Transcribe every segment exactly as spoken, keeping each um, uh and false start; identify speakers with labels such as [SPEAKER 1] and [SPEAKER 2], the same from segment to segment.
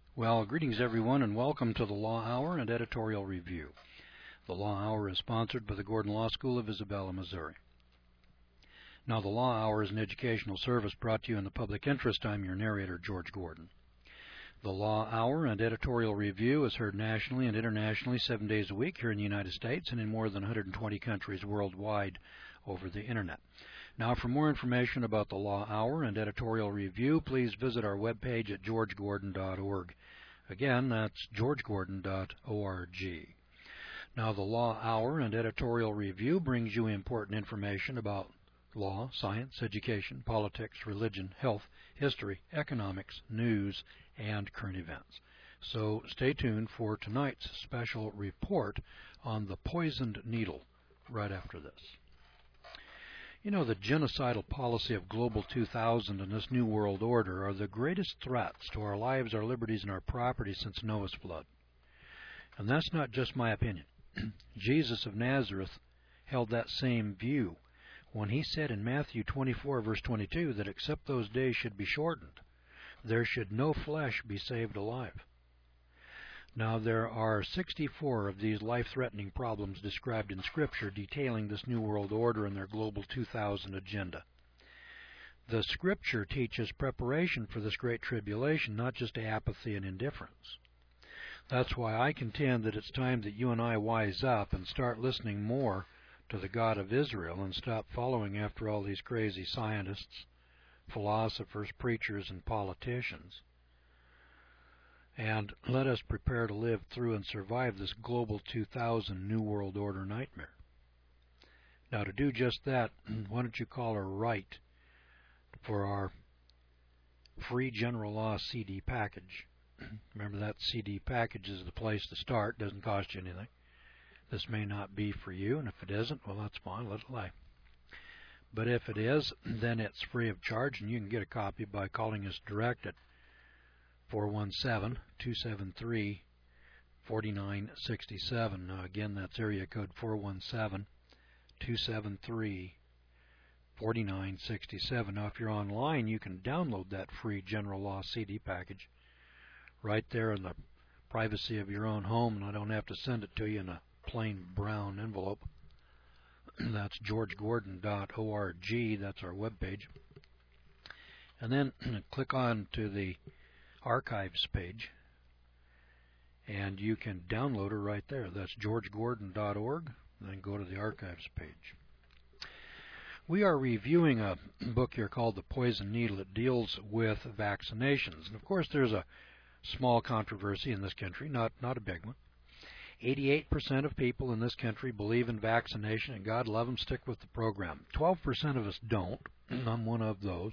[SPEAKER 1] Well, greetings everyone, and welcome to the Law Hour and Editorial Review. The Law Hour is sponsored by the Gordon Law School of Isabella, Missouri. Now, the Law Hour is an educational service brought to you in the public interest. I'm your narrator, George Gordon. The Law Hour and Editorial Review is heard nationally and internationally seven days a week here in the United States and in more than one hundred twenty countries worldwide over the Internet. Now, for more information about the Law Hour and Editorial Review, please visit our webpage at george gordon dot org. Again, that's george gordon dot org. Now, the Law Hour and Editorial Review brings you important information about law, science, education, politics, religion, health, history, economics, news, and current events. So stay tuned for tonight's special report on the poisoned needle right after this. You know, the genocidal policy of Global two thousand and this New World Order are the greatest threats to our lives, our liberties, and our property since Noah's flood. And that's not just my opinion. Jesus of Nazareth held that same view when he said in Matthew twenty-four, verse twenty-two, that except those days should be shortened, there should no flesh be saved alive. Now, there are sixty-four of these life-threatening problems described in Scripture detailing this New World Order and their Global two thousand agenda. The Scripture teaches preparation for this great tribulation, not just apathy and indifference. That's why I contend that it's time that you and I wise up and start listening more to the God of Israel and stop following after all these crazy scientists, philosophers, preachers, and politicians. And let us prepare to live through and survive this Global two thousand New World Order nightmare. Now, to do just that, why don't you call her right for our free general law C D package. Remember, that C D package is the place to start. Doesn't cost you anything. This may not be for you, and if it isn't, well, that's fine. Let it lie. But if it is, then it's free of charge, and you can get a copy by calling us direct at four one seven, two seven three, four nine six seven. Now, again, that's area code four one seven, two seven three, four nine six seven. Now, if you're online, you can download that free general law C D package right there in the privacy of your own home, and I don't have to send it to you in a plain brown envelope. That's george gordon dot org. That's our webpage. And then click on to the archives page, and you can download her right there. That's george gordon dot org. Then go to the archives page. We are reviewing a book here called The Poison Needle. It deals with vaccinations. And of course, there's a small controversy in this country, not, not a big one. eighty-eight percent of people in this country believe in vaccination, and God love them, stick with the program. twelve percent of us don't. I'm one of those.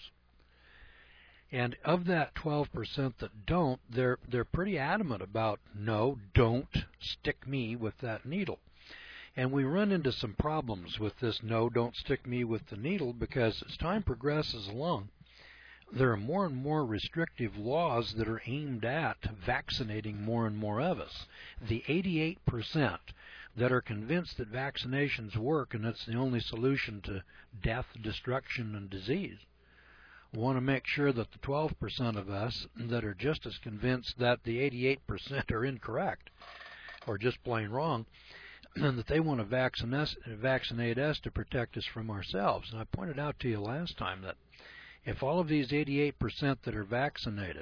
[SPEAKER 1] And of that twelve percent that don't, they're they're pretty adamant about, no, don't stick me with that needle. And we run into some problems with this no, don't stick me with the needle, because as time progresses along, there are more and more restrictive laws that are aimed at vaccinating more and more of us. The eighty-eight percent that are convinced that vaccinations work and it's the only solution to death, destruction, and disease want to make sure that the twelve percent of us that are just as convinced that the eighty-eight percent are incorrect or just plain wrong, and that they want to vaccinate us, vaccinate us to protect us from ourselves. And I pointed out to you last time that if all of these eighty-eight percent that are vaccinated,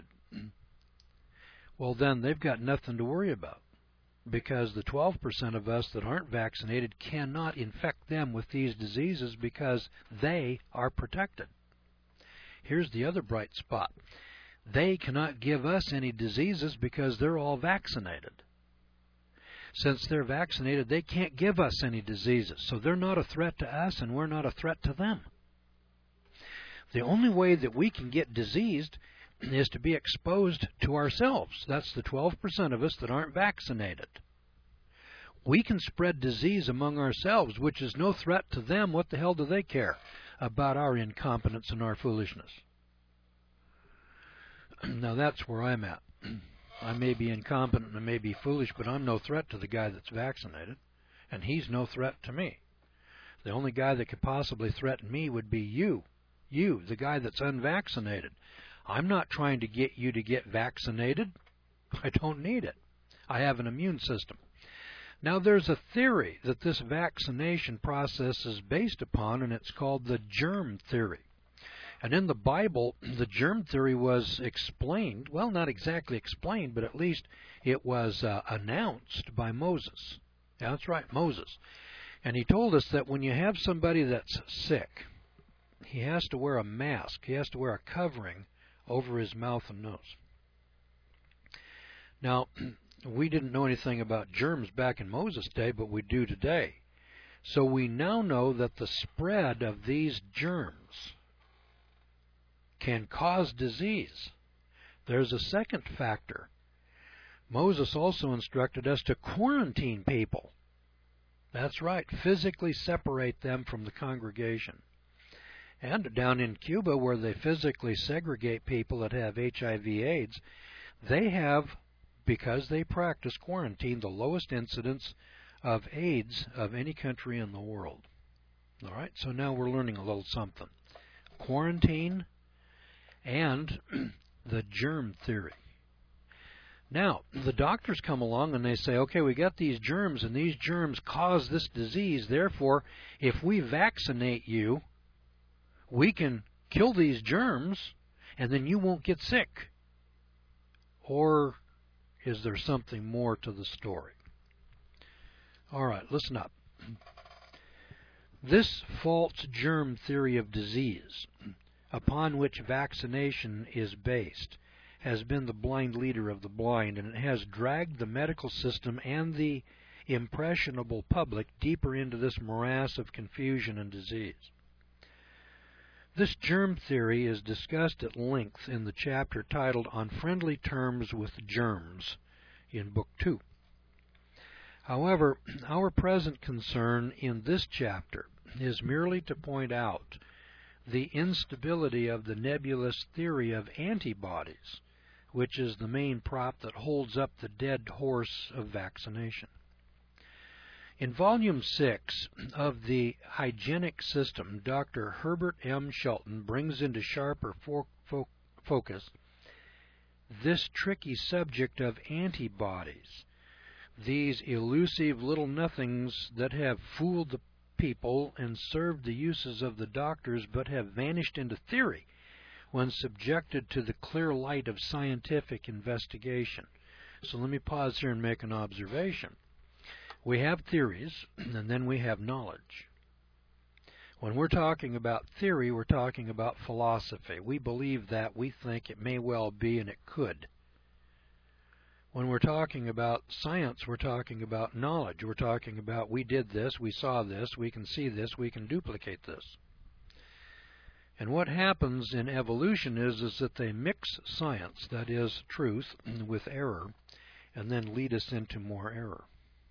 [SPEAKER 1] well, then they've got nothing to worry about, because the twelve percent of us that aren't vaccinated cannot infect them with these diseases because they are protected. Here's the other bright spot. They cannot give us any diseases because they're all vaccinated. Since they're vaccinated, they can't give us any diseases. So they're not a threat to us, and we're not a threat to them. The only way that we can get diseased is to be exposed to ourselves. That's the twelve percent of us that aren't vaccinated. We can spread disease among ourselves, which is no threat to them. What the hell do they care about our incompetence and our foolishness? Now, that's where I'm at. I may be incompetent and I may be foolish, but I'm no threat to the guy that's vaccinated, and he's no threat to me. The only guy that could possibly threaten me would be you, you, the guy that's unvaccinated. I'm not trying to get you to get vaccinated. I don't need it. I have an immune system. Now, there's a theory that this vaccination process is based upon, and it's called the germ theory. And in the Bible, the germ theory was explained, well, not exactly explained, but at least it was uh, announced by Moses. Yeah, that's right, Moses. And he told us that when you have somebody that's sick, he has to wear a mask. He has to wear a covering over his mouth and nose. Now, we didn't know anything about germs back in Moses' day, but we do today. So we now know that the spread of these germs can cause disease. There's a second factor. Moses also instructed us to quarantine people. That's right, physically separate them from the congregation. And down in Cuba, where they physically segregate people that have H I V AIDS, they have, because they practice quarantine, the lowest incidence of AIDS of any country in the world. All right, so now we're learning a little something. Quarantine and the germ theory. Now, the doctors come along and they say, okay, we got these germs, and these germs cause this disease. Therefore, if we vaccinate you, we can kill these germs, and then you won't get sick. Or is there something more to the story? All right, listen up. This false germ theory of disease, upon which vaccination is based, has been the blind leader of the blind, and it has dragged the medical system and the impressionable public deeper into this morass of confusion and disease. This germ theory is discussed at length in the chapter titled On Friendly Terms with Germs in Book two. However, our present concern in this chapter is merely to point out the instability of the nebulous theory of antibodies, which is the main prop that holds up the dead horse of vaccination. In Volume six of the Hygienic System, Doctor Herbert M. Shelton brings into sharper fo fo focus this tricky subject of antibodies, these elusive little nothings that have fooled the people and served the uses of the doctors but have vanished into theory when subjected to the clear light of scientific investigation. So let me pause here and make an observation. We have theories, and then we have knowledge. When we're talking about theory, we're talking about philosophy. We believe that, we think it may well be, and it could. When we're talking about science, we're talking about knowledge. We're talking about we did this, we saw this, we can see this, we can duplicate this. And what happens in evolution is, is that they mix science, that is truth, with error, and then lead us into more error.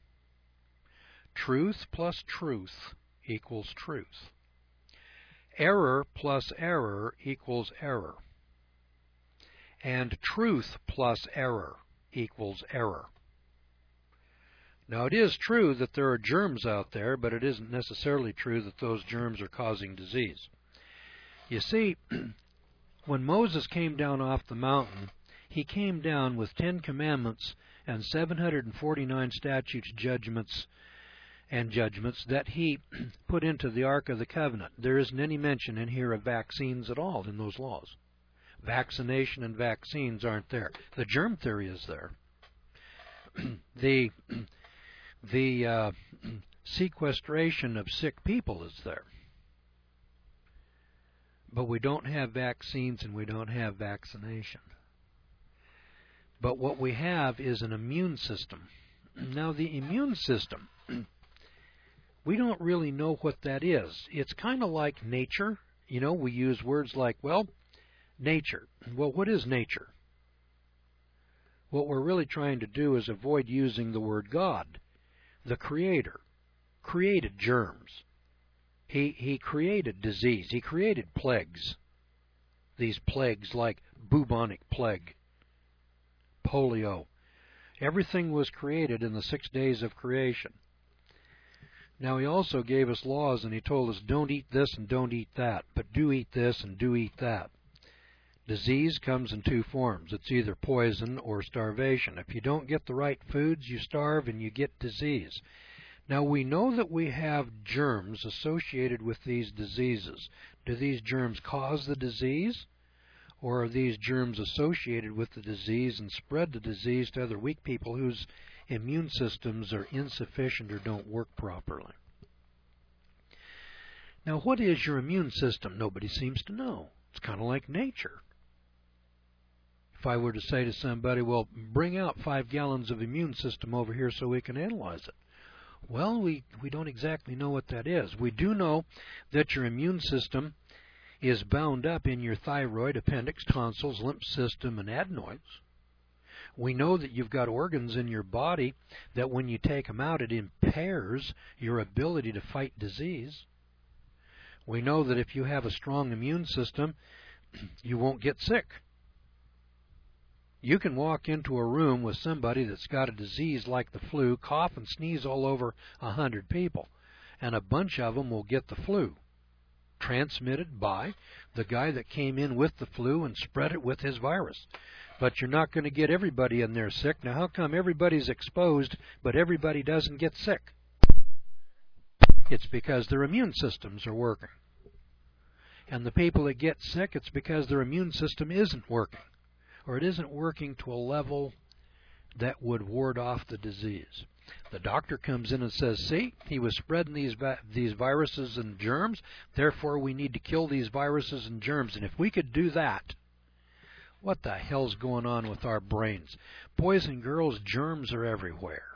[SPEAKER 1] Truth plus truth equals truth. Error plus error equals error. And truth plus error equals error. Now, it is true that there are germs out there, but it isn't necessarily true that those germs are causing disease. You see, when Moses came down off the mountain, he came down with Ten Commandments and seven hundred forty-nine statutes, judgments, and judgments that he put into the Ark of the Covenant. There isn't any mention in here of vaccines at all in those laws. Vaccination and vaccines aren't there. The germ theory is there. the the uh, sequestration of sick people is there. But we don't have vaccines and we don't have vaccination. But what we have is an immune system. Now, the immune system, we don't really know what that is. It's kind of like nature. You know, we use words like, well, nature. Well, what is nature? What we're really trying to do is avoid using the word God. The Creator created germs. He, he created disease. He created plagues. These plagues like bubonic plague, polio. Everything was created in the six days of creation. Now, he also gave us laws, and he told us don't eat this and don't eat that, but do eat this and do eat that. Disease comes in two forms. It's either poison or starvation. If you don't get the right foods, you starve and you get disease. Now, we know that we have germs associated with these diseases. Do these germs cause the disease? Or are these germs associated with the disease and spread the disease to other weak people whose immune systems are insufficient or don't work properly? Now, what is your immune system? Nobody seems to know. It's kind of like nature. If I were to say to somebody, well, bring out five gallons of immune system over here so we can analyze it. Well, we, we don't exactly know what that is. We do know that your immune system is bound up in your thyroid, appendix, tonsils, lymph system, and adenoids. We know that you've got organs in your body that when you take them out, it impairs your ability to fight disease. We know that if you have a strong immune system, you won't get sick. You can walk into a room with somebody that's got a disease like the flu, cough and sneeze all over a hundred people, and a bunch of them will get the flu, transmitted by the guy that came in with the flu and spread it with his virus. But you're not going to get everybody in there sick. Now, how come everybody's exposed, but everybody doesn't get sick? It's because their immune systems are working. And the people that get sick, it's because their immune system isn't working, or it isn't working to a level that would ward off the disease. The doctor comes in and says, see, he was spreading these vi these viruses and germs, therefore we need to kill these viruses and germs. And if we could do that, what the hell's going on with our brains? Boys and girls, germs are everywhere.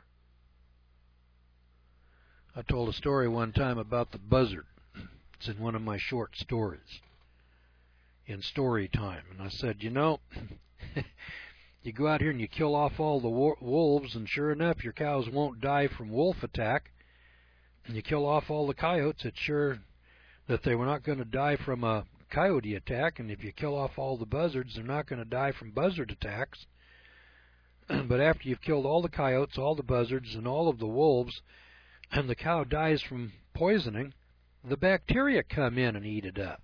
[SPEAKER 1] I told a story one time about the buzzard. It's in one of my short stories in story time. And I said, you know, you go out here and you kill off all the wolves, and sure enough, your cows won't die from wolf attack. And you kill off all the coyotes, it's sure that they were not going to die from a coyote attack. And if you kill off all the buzzards, they're not going to die from buzzard attacks. But after you've killed all the coyotes, all the buzzards, and all of the wolves, and the cow dies from poisoning, the bacteria come in and eat it up.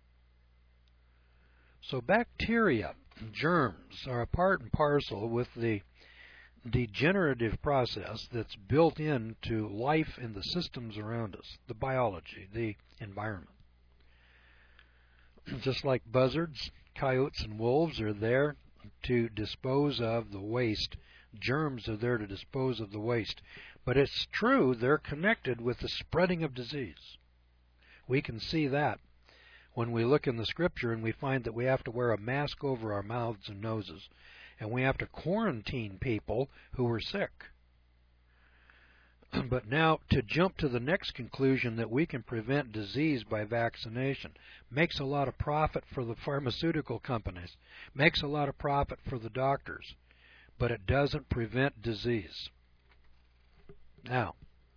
[SPEAKER 1] So bacteria, germs, are a part and parcel with the degenerative process that's built into life in the systems around us, the biology, the environment. Just like buzzards, coyotes, and wolves are there to dispose of the waste, germs are there to dispose of the waste. But it's true, they're connected with the spreading of disease. We can see that when we look in the Scripture and we find that we have to wear a mask over our mouths and noses, and we have to quarantine people who are sick. But now, to jump to the next conclusion that we can prevent disease by vaccination makes a lot of profit for the pharmaceutical companies, makes a lot of profit for the doctors, but it doesn't prevent disease. Now,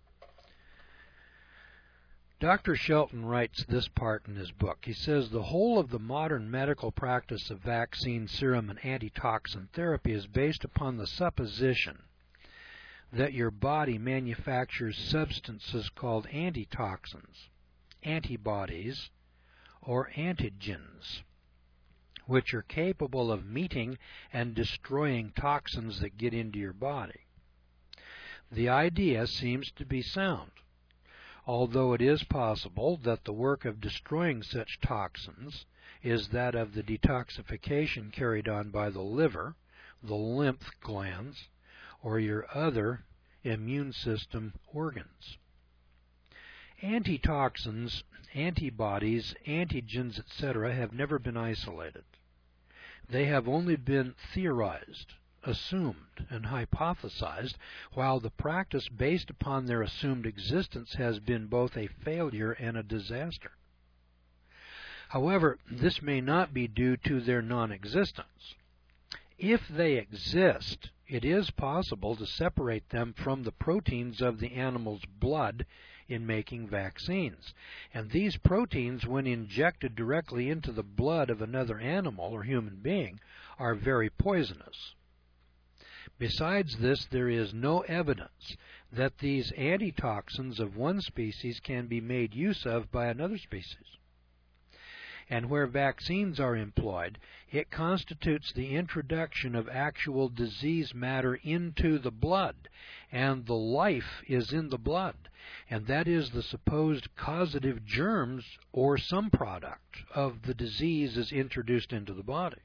[SPEAKER 1] Doctor Shelton writes this part in his book. He says, the whole of the modern medical practice of vaccine, serum, and antitoxin therapy is based upon the supposition that your body manufactures substances called antitoxins, antibodies, or antigens, which are capable of meeting and destroying toxins that get into your body. The idea seems to be sound, although it is possible that the work of destroying such toxins is that of the detoxification carried on by the liver, the lymph glands, or your other immune system organs. Antitoxins, antibodies, antigens, et cetera have never been isolated. They have only been theorized, assumed, and hypothesized, while the practice based upon their assumed existence has been both a failure and a disaster. However, this may not be due to their non-existence. If they exist, it is possible to separate them from the proteins of the animal's blood in making vaccines. And these proteins, when injected directly into the blood of another animal or human being, are very poisonous. Besides this, there is no evidence that these antitoxins of one species can be made use of by another species. And where vaccines are employed, it constitutes the introduction of actual disease matter into the blood, and the life is in the blood, and that is the supposed causative germs or some product of the disease is introduced into the body.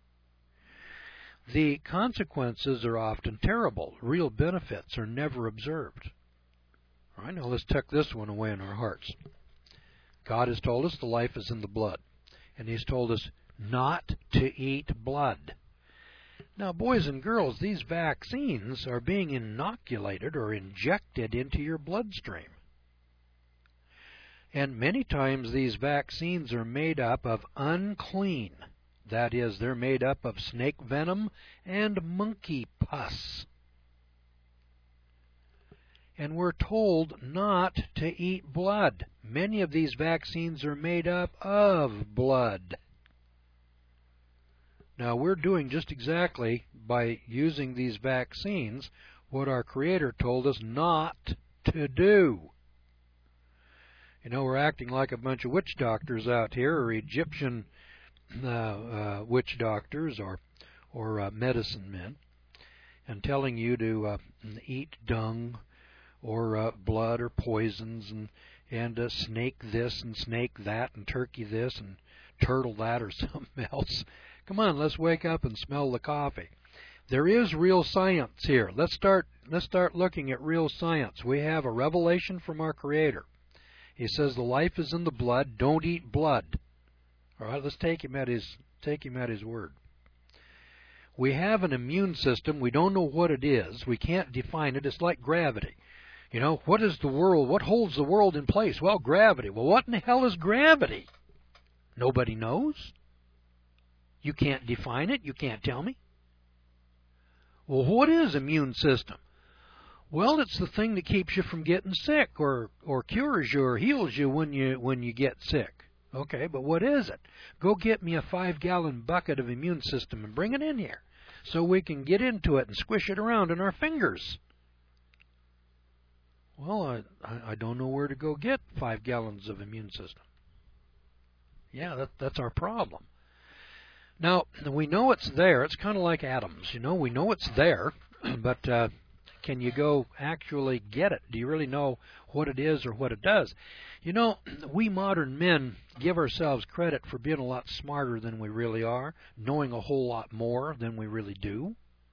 [SPEAKER 1] The consequences are often terrible. Real benefits are never observed. All right, now let's tuck this one away in our hearts. God has told us the life is in the blood, and He's told us not to eat blood. Now, boys and girls, these vaccines are being inoculated or injected into your bloodstream. And many times these vaccines are made up of unclean, that is, they're made up of snake venom and monkey pus. And we're told not to eat blood. Many of these vaccines are made up of blood. Now, we're doing just exactly, by using these vaccines, what our Creator told us not to do. You know, we're acting like a bunch of witch doctors out here, or Egyptian uh, uh, witch doctors, or, or uh, medicine men, and telling you to uh, eat dung, or uh, blood, or poisons, and, and uh, snake this, and snake that, and turkey this, and turtle that, or something else. Come on, let's wake up and smell the coffee. There is real science here. Let's start, let's start looking at real science. We have a revelation from our Creator. He says the life is in the blood. Don't eat blood. All right, let's take him at his, take him at his word. We have an immune system. We don't know what it is. We can't define it. It's like gravity. You know, what is the world? What holds the world in place? Well, gravity. Well, what in the hell is gravity? Nobody knows. You can't define it. You can't tell me. Well, what is immune system? Well, it's the thing that keeps you from getting sick, or or cures you, or heals you when you when you get sick. Okay, but what is it? Go get me a five-gallon bucket of immune system and bring it in here, so we can get into it and squish it around in our fingers. Well, I I don't know where to go get five gallons of immune system. Yeah, that that's our problem. Now, we know it's there. It's kind of like atoms, you know. We know it's there, but uh, can you go actually get it? Do you really know what it is or what it does? You know, we modern men give ourselves credit for being a lot smarter than we really are, knowing a whole lot more than we really do.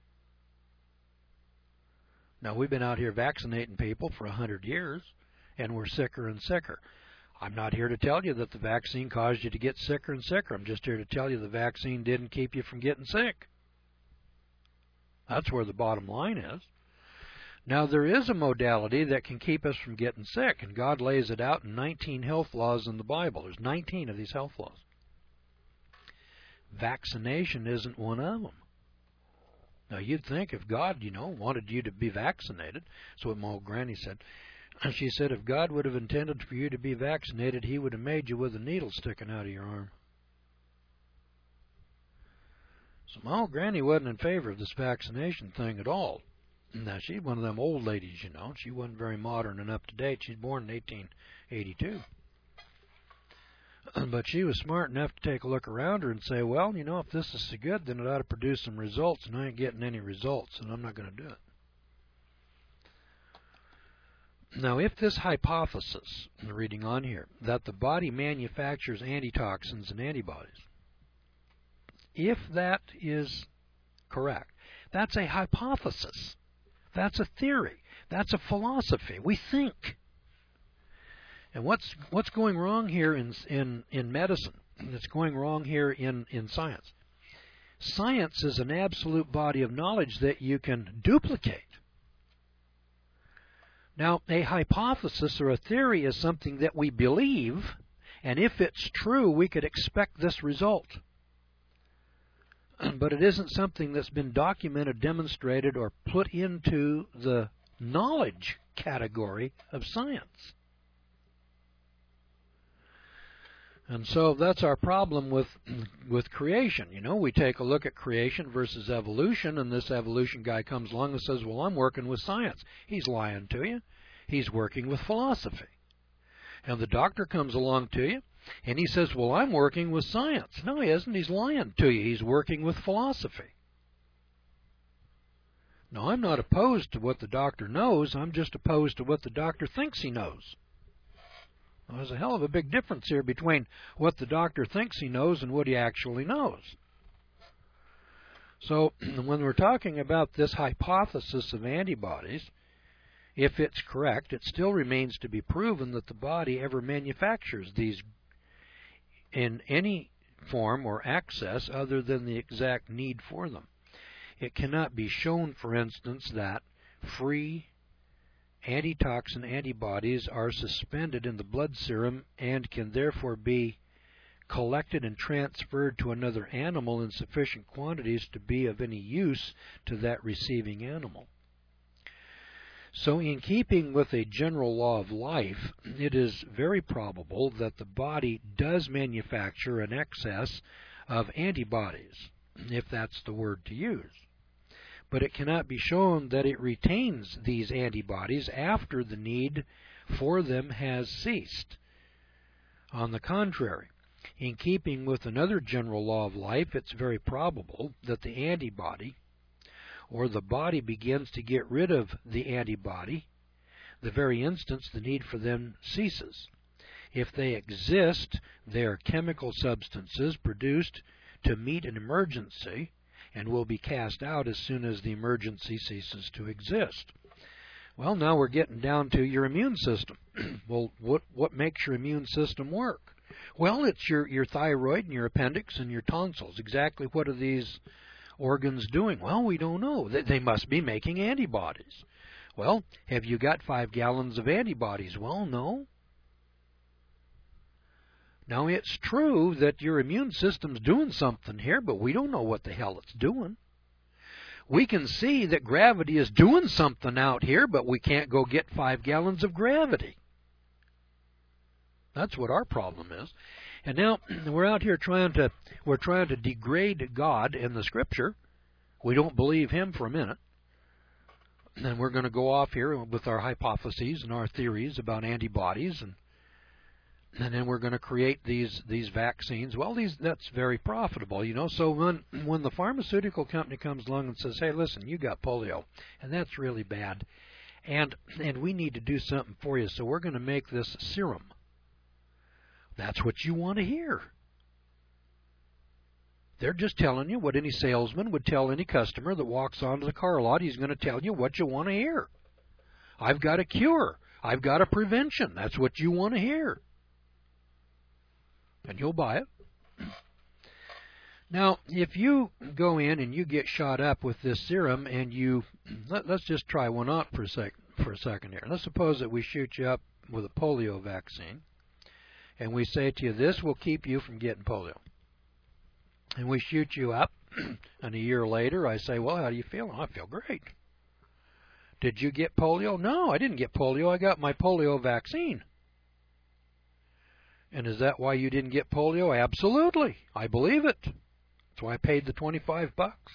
[SPEAKER 1] Now, we've been out here vaccinating people for a hundred years, and we're sicker and sicker. I'm not here to tell you that the vaccine caused you to get sicker and sicker. I'm just here to tell you the vaccine didn't keep you from getting sick. That's where the bottom line is. Now, there is a modality that can keep us from getting sick, and God lays it out in nineteen health laws in the Bible. There's nineteen of these health laws. Vaccination isn't one of them. Now, you'd think if God, you know, wanted you to be vaccinated, that's what my old granny said. She said if God would have intended for you to be vaccinated, He would have made you with a needle sticking out of your arm. So my old granny wasn't in favor of this vaccination thing at all. Now, she's one of them old ladies, you know. She wasn't very modern and up to date. She's born in eighteen eighty-two. But she was smart enough to take a look around her and say, well, you know, if this is so good, then it ought to produce some results, and I ain't getting any results, and I'm not going to do it. Now, if this hypothesis, reading on here, that the body manufactures antitoxins and antibodies, if that is correct, that's a hypothesis. That's a theory. That's a philosophy. We think. And what's what's going wrong here in in in medicine? It's going wrong here in in science. Science is an absolute body of knowledge that you can duplicate. Now, a hypothesis or a theory is something that we believe, and if it's true, we could expect this result. But it isn't something that's been documented, demonstrated, or put into the knowledge category of science. And so that's our problem with with creation. You know, we take a look at creation versus evolution, and this evolution guy comes along and says, well, I'm working with science. He's lying to you. He's working with philosophy. And the doctor comes along to you, And he says, well, I'm working with science. No, he isn't. He's lying to you. He's working with philosophy. No, I'm not opposed to what the doctor knows. I'm just opposed to what the doctor thinks he knows. Well, there's a hell of a big difference here between what the doctor thinks he knows and what he actually knows. So when we're talking about this hypothesis of antibodies, if it's correct, it still remains to be proven that the body ever manufactures these in any form or access other than the exact need for them. It cannot be shown, for instance, that free antitoxin antibodies are suspended in the blood serum and can therefore be collected and transferred to another animal in sufficient quantities to be of any use to that receiving animal. So in keeping with a general law of life, it is very probable that the body does manufacture an excess of antibodies, if that's the word to use. But it cannot be shown that it retains these antibodies after the need for them has ceased. On the contrary, in keeping with another general law of life, it's very probable that the antibody, or the body, begins to get rid of the antibody the very instant the need for them ceases. If they exist, they are chemical substances produced to meet an emergency and will be cast out as soon as the emergency ceases to exist. Well, now we're getting down to your immune system. Well, what, what makes your immune system work? Well, it's your, your thyroid and your appendix and your tonsils. Exactly what are these organs doing? Well, we don't know. They, they must be making antibodies. Well, have you got five gallons of antibodies? Well, no. Now, it's true that your immune system's doing something here, but we don't know what the hell it's doing. We can see that gravity is doing something out here, but we can't go get five gallons of gravity. That's what our problem is. And now we're out here trying to we're trying to degrade God in the Scripture. We don't believe Him for a minute. And we're going to go off here with our hypotheses and our theories about antibodies, and and then we're going to create these these vaccines. Well, these that's very profitable, you know. So when when the pharmaceutical company comes along and says, "Hey, listen, you got polio, and that's really bad, and and we need to do something for you, so we're going to make this serum." That's what you want to hear. They're just telling you what any salesman would tell any customer that walks onto the car lot. He's going to tell you what you want to hear. I've got a cure. I've got a prevention. That's what you want to hear. And you'll buy it. Now, if you go in and you get shot up with this serum and you, let, let's just try one out for a, sec, for a second here. Let's suppose that we shoot you up with a polio vaccine. And we say to you, this will keep you from getting polio. And we shoot you up, and a year later I say, well, how do you feel? Oh, I feel great. Did you get polio? No, I didn't get polio. I got my polio vaccine. And is that why you didn't get polio? Absolutely. I believe it. That's why I paid the twenty-five bucks.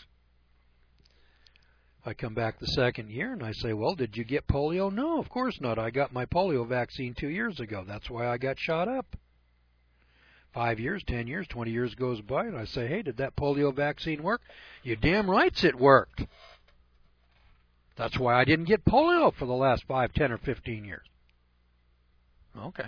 [SPEAKER 1] I come back the second year and I say, well, did you get polio? No, of course not. I got my polio vaccine two years ago. That's why I got shot up. Five years, ten years, twenty years goes by, and I say, hey, did that polio vaccine work? You're damn right it worked. That's why I didn't get polio for the last five, ten, or fifteen years. Okay.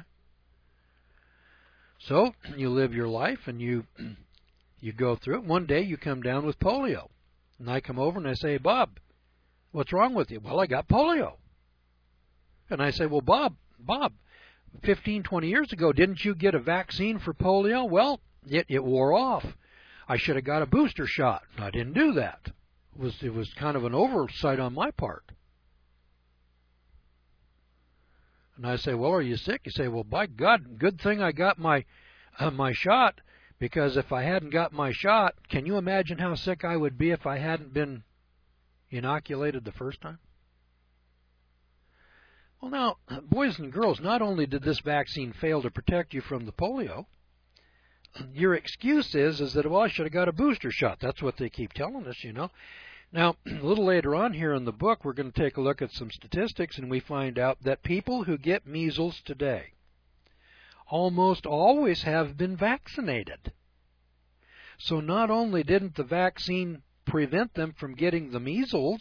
[SPEAKER 1] So you live your life and you you go through it. One day you come down with polio. And I come over and I say, Bob, what's wrong with you? Well, I got polio. And I say, well, Bob, Bob, fifteen, twenty years ago, didn't you get a vaccine for polio? Well, it, it wore off. I should have got a booster shot. I didn't do that. It was, it was kind of an oversight on my part. And I say, well, are you sick? You say, well, by God, good thing I got my uh, my shot. Because if I hadn't got my shot, can you imagine how sick I would be if I hadn't been inoculated the first time? Well, now, boys and girls, not only did this vaccine fail to protect you from the polio, your excuse is, is that, well, I should have got a booster shot. That's what they keep telling us, you know. Now, a little later on here in the book, we're going to take a look at some statistics, and we find out that people who get measles today almost always have been vaccinated. So not only didn't the vaccine prevent them from getting the measles,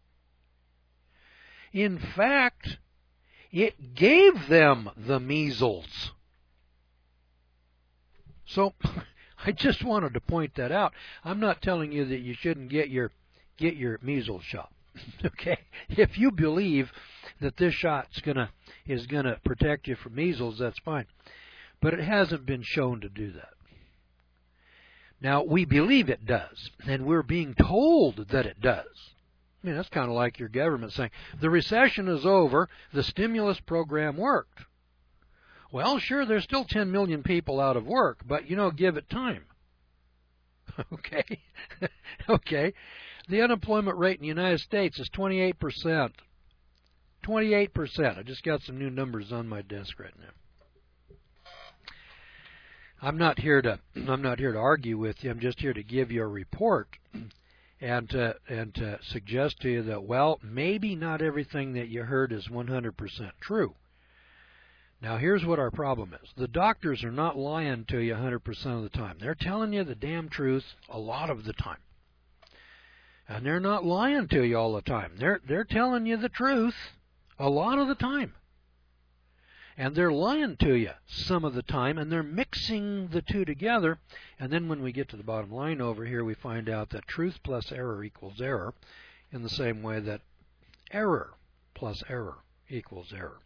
[SPEAKER 1] in fact, it gave them the measles. So I just wanted to point that out. I'm not telling you that you shouldn't get your get your measles shot. Okay? If you believe that this shot's gonna is gonna protect you from measles, that's fine. But it hasn't been shown to do that. Now, we believe it does, and we're being told that it does. I mean, that's kind of like your government saying, the recession is over, the stimulus program worked. Well, sure, there's still ten million people out of work, but, you know, give it time. Okay? Okay. The unemployment rate in the United States is twenty-eight percent. twenty-eight percent. I just got some new numbers on my desk right now. I'm not here to I'm not here to argue with you. I'm just here to give you a report and to, and to suggest to you that, well, maybe not everything that you heard is one hundred percent true. Now, here's what our problem is. The doctors are not lying to you one hundred percent of the time. They're telling you the damn truth a lot of the time. And they're not lying to you all the time. They're, they're telling you the truth a lot of the time. And they're lying to you some of the time, and they're mixing the two together. And then when we get to the bottom line over here, we find out that truth plus error equals error, in the same way that error plus error equals error.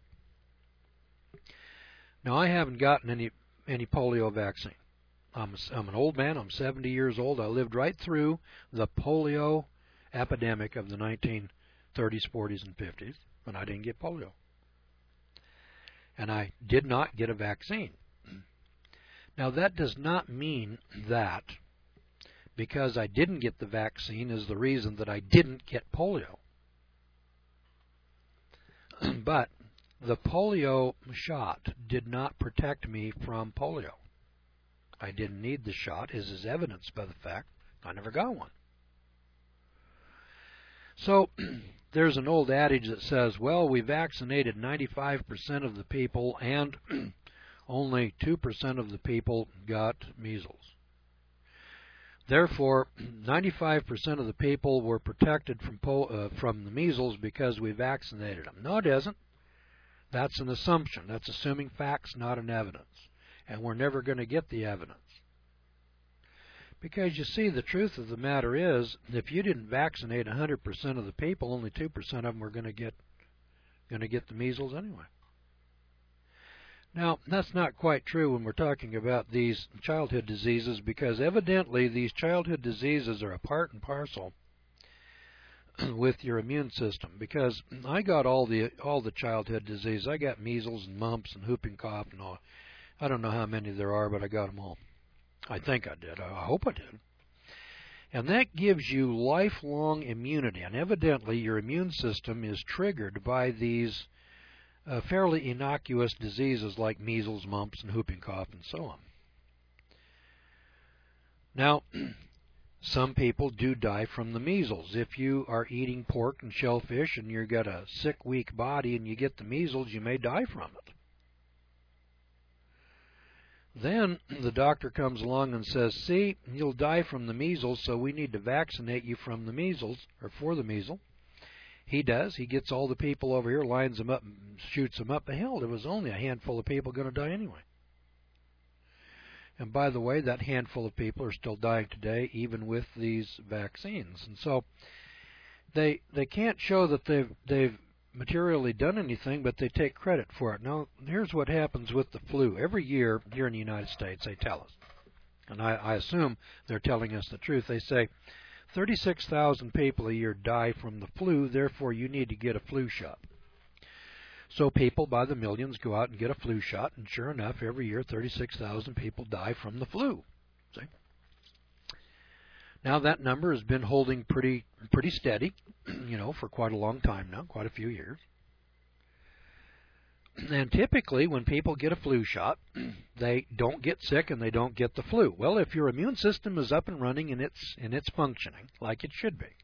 [SPEAKER 1] Now, I haven't gotten any any polio vaccine. I'm, a, I'm an old man. I'm seventy years old. I lived right through the polio epidemic of the nineteen thirties, forties, and fifties, and I didn't get polio. And I did not get a vaccine. Now, that does not mean that because I didn't get the vaccine is the reason that I didn't get polio. But the polio shot did not protect me from polio. I didn't need the shot, as is evidenced by the fact I never got one. So there's an old adage that says, well, we vaccinated ninety-five percent of the people and only two percent of the people got measles. Therefore, ninety-five percent of the people were protected from, po uh, from the measles because we vaccinated them. No, it isn't. That's an assumption. That's assuming facts, not an evidence. And we're never going to get the evidence. Because you see, the truth of the matter is, if you didn't vaccinate one hundred percent of the people, only two percent of them were going to get going to get the measles anyway. Now, that's not quite true when we're talking about these childhood diseases, because evidently these childhood diseases are a part and parcel with your immune system. Because I got all the all the childhood diseases. I got measles and mumps and whooping cough and all. I don't know how many there are, but I got them all. I think I did. I hope I did. And that gives you lifelong immunity. And evidently your immune system is triggered by these uh, fairly innocuous diseases like measles, mumps, and whooping cough, and so on. Now, some people do die from the measles. If you are eating pork and shellfish and you've got a sick, weak body and you get the measles, you may die from it. Then the doctor comes along and says, see, you'll die from the measles, so we need to vaccinate you from the measles, or for the measles. He does. He gets all the people over here, lines them up, and shoots them up. But hell, there was only a handful of people going to die anyway. And by the way, that handful of people are still dying today, even with these vaccines. And so they they can't show that they've they've materially done anything, but they take credit for it. Now, here's what happens with the flu. Every year here in the United States, they tell us, and I, I assume they're telling us the truth. They say thirty-six thousand people a year die from the flu, therefore you need to get a flu shot. So people by the millions go out and get a flu shot, and sure enough, every year thirty-six thousand people die from the flu. See? Now that number has been holding pretty pretty steady, you know, for quite a long time now, quite a few years. And typically when people get a flu shot, they don't get sick and they don't get the flu. Well, if your immune system is up and running and it's and it's functioning like it should be,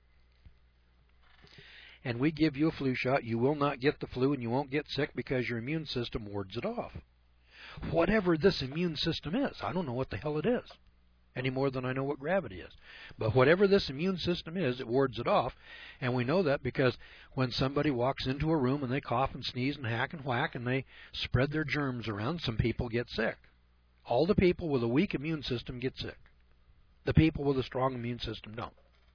[SPEAKER 1] and we give you a flu shot, you will not get the flu and you won't get sick because your immune system wards it off. whatever this immune system is. I don't know what the hell it is, any more than I know what gravity is. But whatever this immune system is, it wards it off. And we know that because when somebody walks into a room and they cough and sneeze and hack and whack and they spread their germs around, some people get sick. All the people with a weak immune system get sick. The people with a strong immune system don't.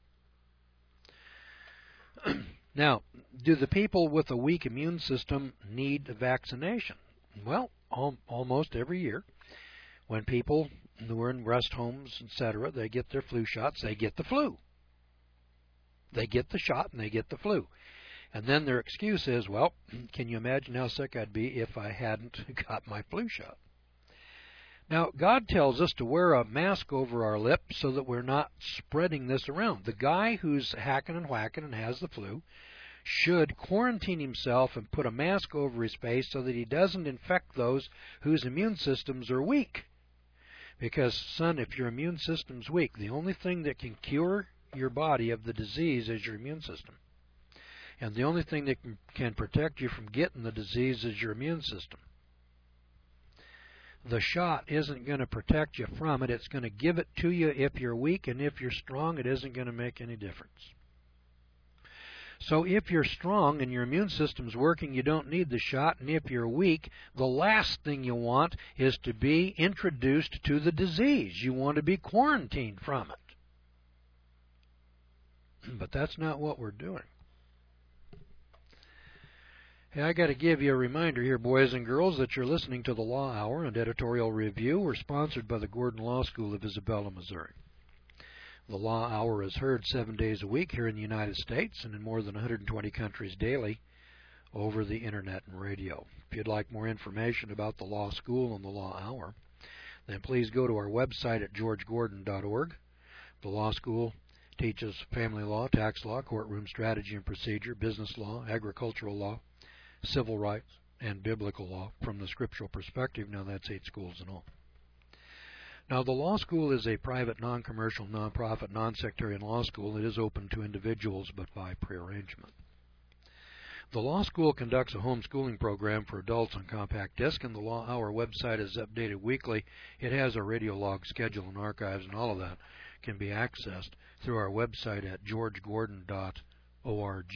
[SPEAKER 1] Now, do the people with a weak immune system need a vaccination? Well, al almost every year, when people who are in rest homes, et cetera, they get their flu shots, they get the flu. They get the shot and they get the flu. And then their excuse is, well, can you imagine how sick I'd be if I hadn't got my flu shot? Now, God tells us to wear a mask over our lips so that we're not spreading this around. The guy who's hacking and whacking and has the flu should quarantine himself and put a mask over his face so that he doesn't infect those whose immune systems are weak. Because, son, if your immune system's weak, the only thing that can cure your body of the disease is your immune system. And the only thing that can, can protect you from getting the disease is your immune system. The shot isn't going to protect you from it. It's going to give it to you if you're weak, and if you're strong, it isn't going to make any difference. So if you're strong and your immune system's working, you don't need the shot, and if you're weak, the last thing you want is to be introduced to the disease. You want to be quarantined from it. But that's not what we're doing. Hey, I got to give you a reminder here, boys and girls, that you're listening to the Law Hour and Editorial Review. We're sponsored by the Gordon Law School of Isabella, Missouri. The Law Hour is heard seven days a week here in the United States and in more than one hundred twenty countries daily over the Internet and radio. If you'd like more information about the Law School and the Law Hour, then please go to our website at george gordon dot org. The Law School teaches family law, tax law, courtroom strategy and procedure, business law, agricultural law, civil rights, and biblical law from the scriptural perspective. Now that's eight schools in all. Now the law school is a private, non-commercial, non-profit, non-sectarian law school. It is open to individuals but by prearrangement. The law school conducts a homeschooling program for adults on compact disc, and the Law Hour website is updated weekly. It has a radio log schedule and archives, and all of that can be accessed through our website at george gordon dot org.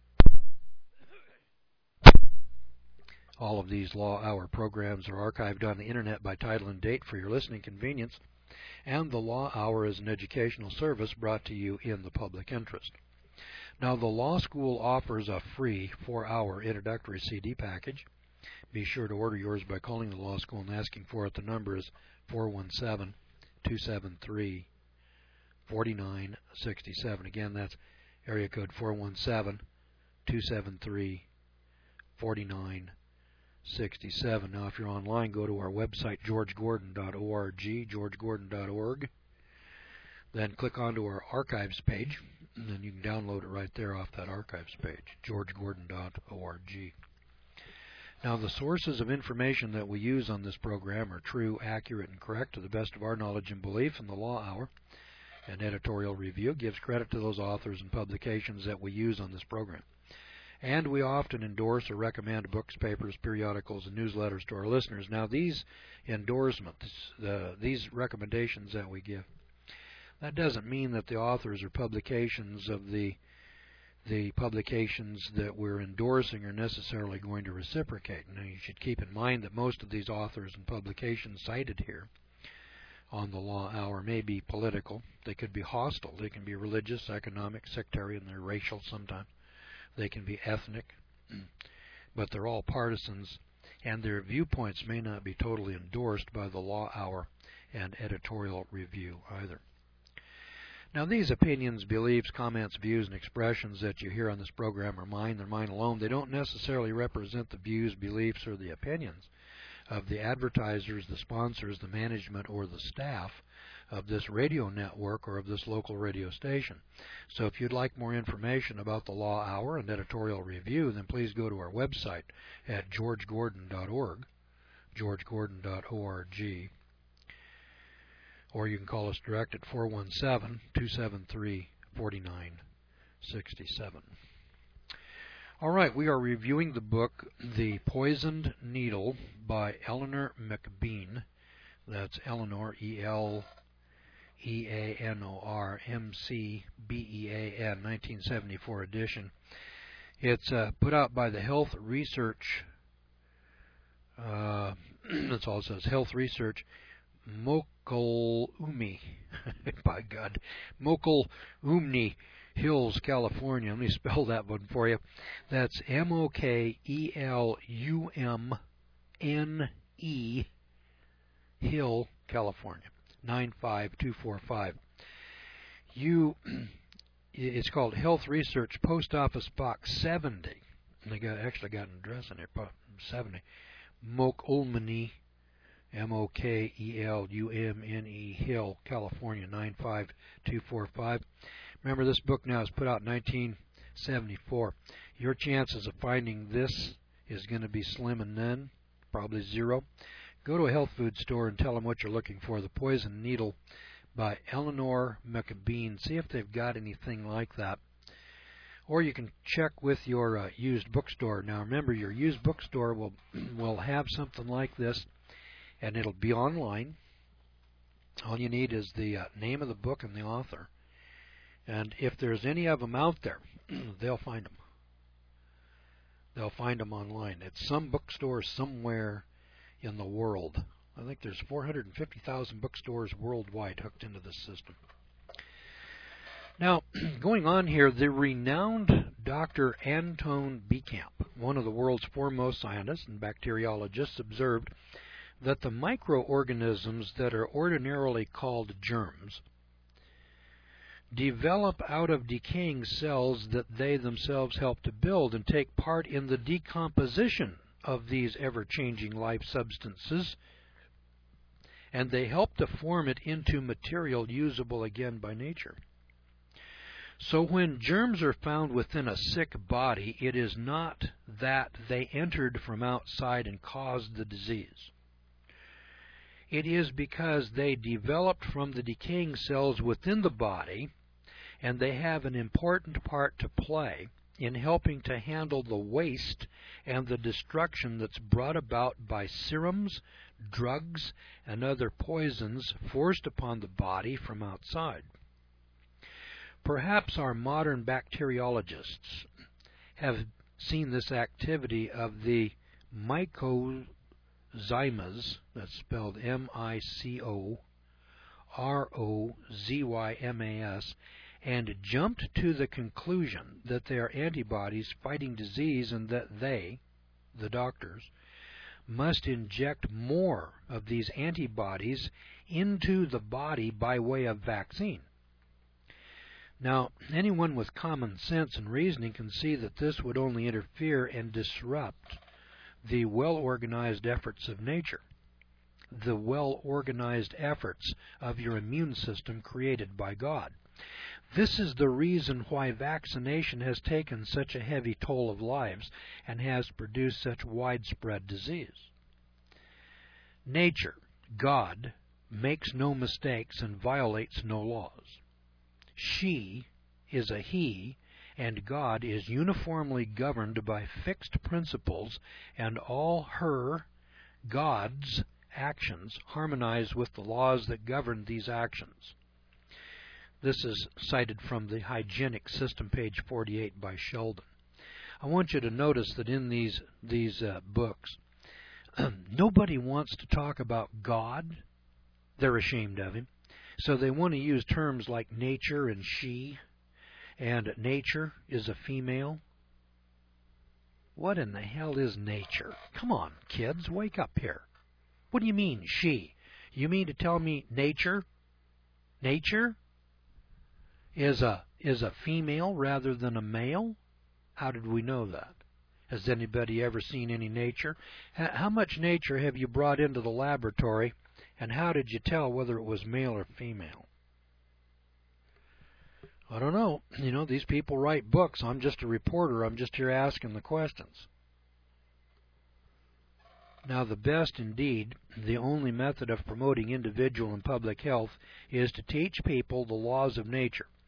[SPEAKER 1] All of these Law Hour programs are archived on the Internet by title and date for your listening convenience, and the Law Hour is an educational service brought to you in the public interest. Now, the Law School offers a free four-hour introductory C D package. Be sure to order yours by calling the Law School and asking for it. The number is four one seven, two seven three, four nine six seven. Again, that's area code four one seven, two seven three, four nine sixty-seven. Now, if you're online, go to our website, george gordon dot org, george gordon dot org. Then click onto our archives page, and then you can download it right there off that archives page, george gordon dot org. Now, the sources of information that we use on this program are true, accurate, and correct to the best of our knowledge and belief, and the Law Hour and Editorial Review gives credit to those authors and publications that we use on this program. And we often endorse or recommend books, papers, periodicals, and newsletters to our listeners. Now, these endorsements, uh, these recommendations that we give, that doesn't mean that the authors or publications of the the publications that we're endorsing are necessarily going to reciprocate. Now, you should keep in mind that most of these authors and publications cited here on the Law Hour may be political. They could be hostile. They can be religious, economic, sectarian, they're racial sometimes. They can be ethnic, but they're all partisans, and their viewpoints may not be totally endorsed by the Law Hour and Editorial Review either. Now, these opinions, beliefs, comments, views, and expressions that you hear on this program are mine. They're mine alone. They don't necessarily represent the views, beliefs, or the opinions of the advertisers, the sponsors, the management, or the staff of this radio network or of this local radio station. So if you'd like more information about the Law Hour and Editorial Review, then please go to our website at george gordon dot org, george gordon dot org, or you can call us direct at four one seven, two seven three, four nine six seven. All right, we are reviewing the book The Poisoned Needle by Eleanor McBean. That's Eleanor, E L E A N O R M C B E A N, nineteen seventy-four edition. It's uh, put out by the Health Research, uh, that's all it says, Health Research Mokelumne, by God, Mokelumne Hills, California. Let me spell that one for you. That's M O K E L U M N E, Hill, California, nine five two four five. You, it's called Health Research, Post Office Box seventy. They got actually got an address in there, seventy. Mokelumne, M O K E L U M N E, Hill, California, nine five two four five. Remember, this book now is put out in nineteen seventy-four. Your chances of finding this is going to be slim and none, probably zero. Go to a health food store and tell them what you're looking for. The Poisoned Needle by Eleanor McBean. See if they've got anything like that. Or you can check with your uh, used bookstore. Now remember, your used bookstore will will have something like this, and it'll be online. All you need is the uh, name of the book and the author. And if there's any of them out there, they'll find them. They'll find them online. It's some bookstore somewhere in the world. I think there's four hundred fifty thousand bookstores worldwide hooked into this system. Now, going on here, the renowned Doctor Anton Beekamp, one of the world's foremost scientists and bacteriologists, observed that the microorganisms that are ordinarily called germs develop out of decaying cells that they themselves help to build and take part in the decomposition of these ever-changing life substances, and they help to form it into material usable again by nature. So when germs are found within a sick body, it is not that they entered from outside and caused the disease. It is because they developed from the decaying cells within the body, and they have an important part to play in helping to handle the waste and the destruction that's brought about by serums, drugs, and other poisons forced upon the body from outside. Perhaps our modern bacteriologists have seen this activity of the mycozymas, that's spelled M I C O R O Z Y M A S, and jumped to the conclusion that they are antibodies fighting disease and that they, the doctors, must inject more of these antibodies into the body by way of vaccine. Now, anyone with common sense and reasoning can see that this would only interfere and disrupt the well-organized efforts of nature, the well-organized efforts of your immune system created by God. This is the reason why vaccination has taken such a heavy toll of lives and has produced such widespread disease. Nature, God, makes no mistakes and violates no laws. She is a he, and God is uniformly governed by fixed principles, and all her, God's, actions harmonize with the laws that govern these actions. This is cited from the Hygienic System, page forty-eight, by Sheldon. I want you to notice that in these, these uh, books, nobody wants to talk about God. They're ashamed of him. So they want to use terms like nature and she, and nature is a female. What in the hell is nature? Come on, kids, wake up here. What do you mean, she? You mean to tell me nature, nature is a is a female rather than a male? How did we know that? Has anybody ever seen any nature? How much nature have you brought into the laboratory, and how did you tell whether it was male or female? I don't know. You know, these people write books. I'm just a reporter. I'm just here asking the questions. Now, the best, indeed, the only method of promoting individual and public health is to teach people the laws of nature.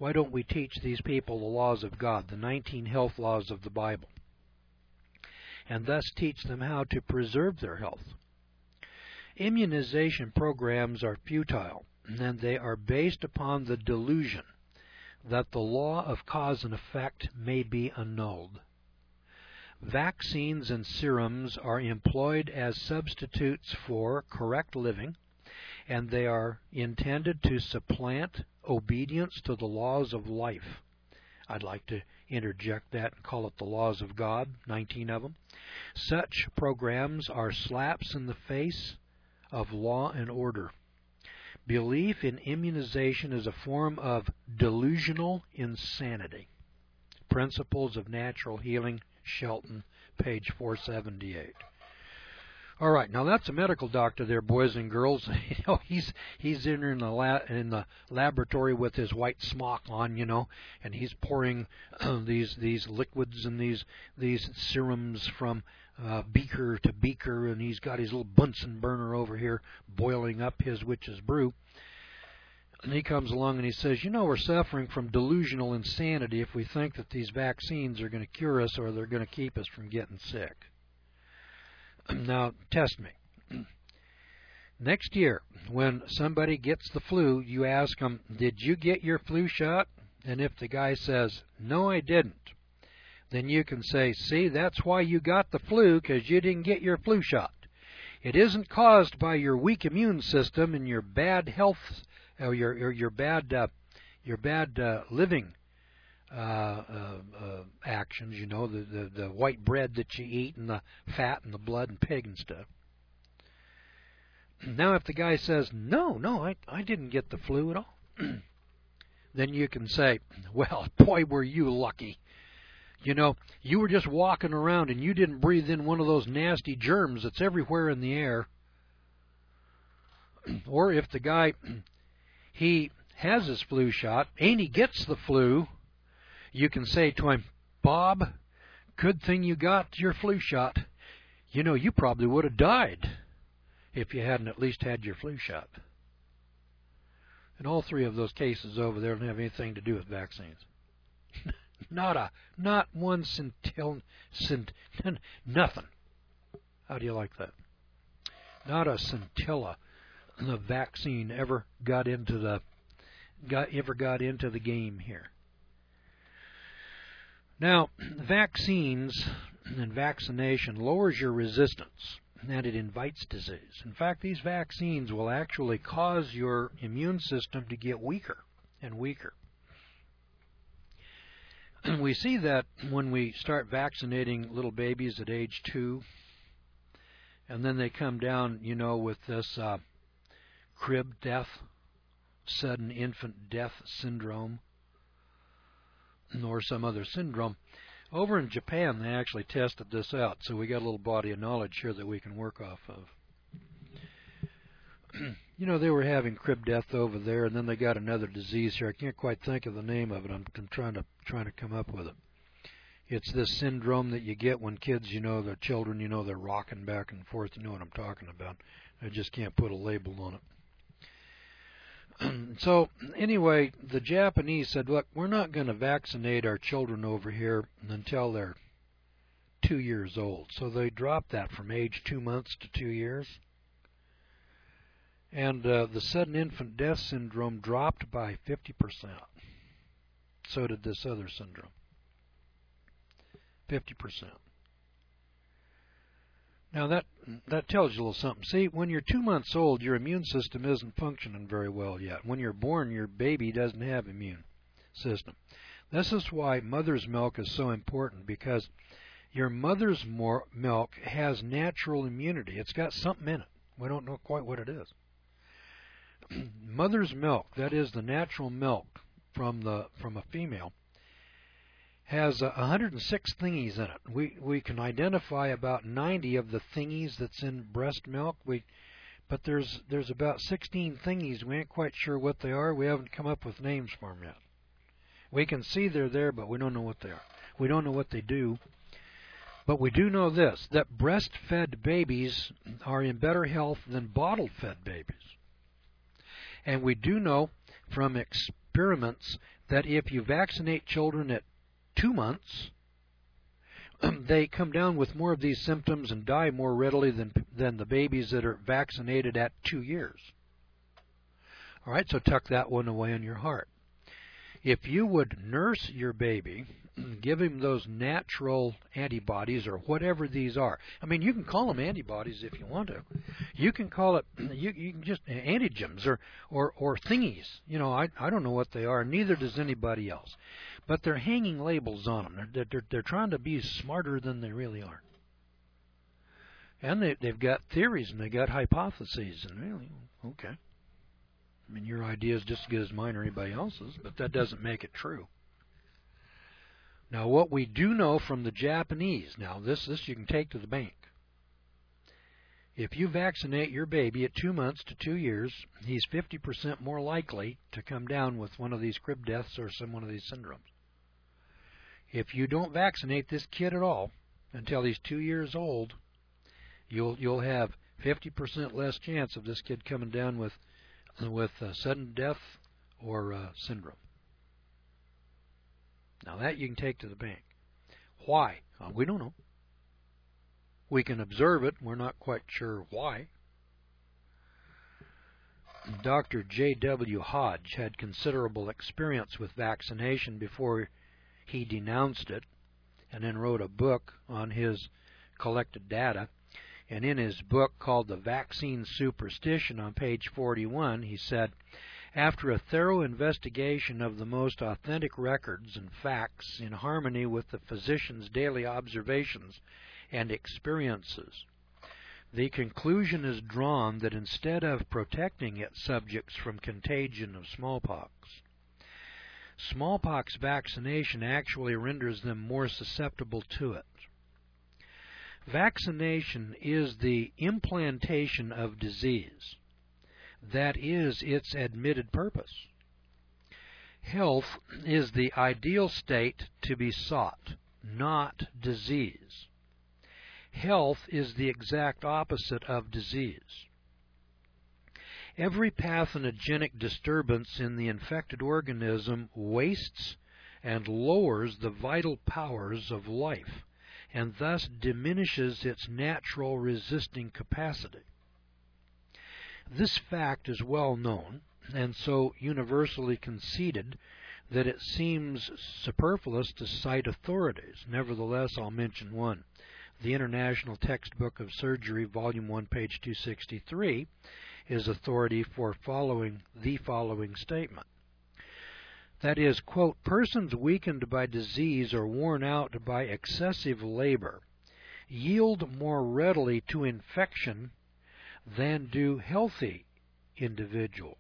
[SPEAKER 1] Why don't we teach these people the laws of God, the nineteen health laws of the Bible, and thus teach them how to preserve their health? Immunization programs are futile, and they are based upon the delusion that the law of cause and effect may be annulled. Vaccines and serums are employed as substitutes for correct living, and they are intended to supplant obedience to the laws of life. I'd like to interject that and call it the laws of God, nineteen of them. Such programs are slaps in the face of law and order. Belief in immunization is a form of delusional insanity. Principles of Natural Healing, Shelton, page four seventy-eight. All right, now that's a medical doctor there, boys and girls. You know, he's he's in in the la in the laboratory with his white smock on, you know, and he's pouring uh, these these liquids and these these serums from uh, beaker to beaker, and he's got his little Bunsen burner over here boiling up his witch's brew. And he comes along and he says, you know, we're suffering from delusional insanity if we think that these vaccines are going to cure us or they're going to keep us from getting sick. Now, test me. Next year, when somebody gets the flu, you ask them, did you get your flu shot? And if the guy says, no, I didn't, then you can say, see, that's why you got the flu, because you didn't get your flu shot. It isn't caused by your weak immune system and your bad health, or your, or your bad, uh, your bad uh, living Uh, uh, uh, actions, you know, the, the, the white bread that you eat and the fat and the blood and pig and stuff. Now, if the guy says, no, no, I, I didn't get the flu at all, then you can say, well, boy, were you lucky. You know, you were just walking around and you didn't breathe in one of those nasty germs that's everywhere in the air. Or if the guy, he has his flu shot and he gets the flu, you can say to him, Bob, good thing you got your flu shot. You know, you probably would have died if you hadn't at least had your flu shot. And all three of those cases over there don't have anything to do with vaccines. Not a, not one scintilla, scint, nothing. How do you like that? Not a scintilla of vaccine ever got into the, got ever got into the game here. Now, vaccines and vaccination lowers your resistance, and it invites disease. In fact, these vaccines will actually cause your immune system to get weaker and weaker. And we see that when we start vaccinating little babies at age two, and then they come down, you know, with this uh, crib death, sudden infant death syndrome, or some other syndrome. Over in Japan, they actually tested this out, so we got a little body of knowledge here that we can work off of. You know, they were having crib death over there, and then they got another disease here. I can't quite think of the name of it. I'm, I'm trying to trying to come up with it. It's this syndrome that you get when kids, you know, the children, you know, they're rocking back and forth. You know what I'm talking about. I just can't put a label on it. So, anyway, the Japanese said, look, we're not going to vaccinate our children over here until they're two years old. So they dropped that from age two months to two years. And uh, the sudden infant death syndrome dropped by fifty percent. So did this other syndrome. fifty percent. Now that that tells you a little something. See, when you're two months old, your immune system isn't functioning very well yet. When you're born, your baby doesn't have immune system. This is why mother's milk is so important, because your mother's more milk has natural immunity. It's got something in it. We don't know quite what it is. Mother's milk, that is the natural milk from the from a female, has uh, one hundred six thingies in it. We we can identify about ninety of the thingies that's in breast milk. We, but there's there's about sixteen thingies. We ain't quite sure what they are. We haven't come up with names for them yet. We can see they're there, but we don't know what they are. We don't know what they do. But we do know this, that breastfed babies are in better health than bottle-fed babies. And we do know from experiments that if you vaccinate children at two months, they come down with more of these symptoms and die more readily than than the babies that are vaccinated at two years. All right, so tuck that one away in your heart. If you would nurse your baby, give him those natural antibodies or whatever these are. I mean, you can call them antibodies if you want to. You can call it, you, you can just antigens or, or, or thingies. You know, I, I don't know what they are, neither does anybody else. But they're hanging labels on them. They're, they're, they're trying to be smarter than they really are. And they, they've got theories and they've got hypotheses. And really, okay. I mean, your idea is just as good as mine or anybody else's, but that doesn't make it true. Now, what we do know from the Japanese, now this, this you can take to the bank. If you vaccinate your baby at two months to two years, he's fifty percent more likely to come down with one of these crib deaths or some one of these syndromes. If you don't vaccinate this kid at all until he's two years old, you'll you'll have fifty percent less chance of this kid coming down with with uh, sudden death or uh, syndrome. Now that you can take to the bank. Why? Uh, we don't know. We can observe it. We're not quite sure why. Doctor J W Hodge had considerable experience with vaccination before he denounced it, and then wrote a book on his collected data. And in his book called The Vaccine Superstition on page forty-one, he said, after a thorough investigation of the most authentic records and facts in harmony with the physician's daily observations and experiences, the conclusion is drawn that instead of protecting its subjects from contagion of smallpox, smallpox vaccination actually renders them more susceptible to it. Vaccination is the implantation of disease. That is its admitted purpose. Health is the ideal state to be sought, not disease. Health is the exact opposite of disease. Every pathogenic disturbance in the infected organism wastes and lowers the vital powers of life, and thus diminishes its natural resisting capacity. This fact is well known, and so universally conceded that it seems superfluous to cite authorities. Nevertheless, I'll mention one. The International Textbook of Surgery, Volume one, page two sixty-three, is authority for following the following statement. That is, quote, persons weakened by disease or worn out by excessive labor yield more readily to infection than do healthy individuals.